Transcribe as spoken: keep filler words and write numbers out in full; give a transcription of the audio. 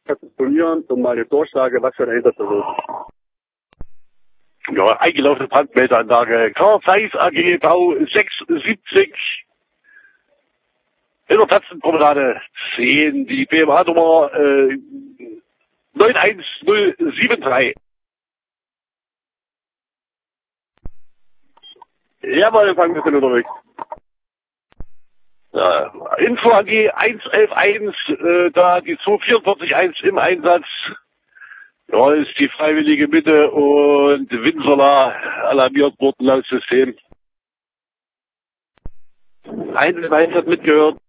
Positionieren und mal eine Durchsage, was für ein Einsatz das ist. Ja, eingelaufene Brandmeldeanlage. Karl Zeiss A G Bau sechsundsiebzig. In der Tatzenpromenade zehn, die B M A-Nummer äh, neun eins null sieben drei. Jawohl, Empfang, wir sind unterwegs. Ja, Info A G eins eins eins, äh, da die zwei vier vier eins im Einsatz. Ja, ist die freiwillige Mitte und Winsola alarmiert worden laut System. eins eins eins hat mitgehört.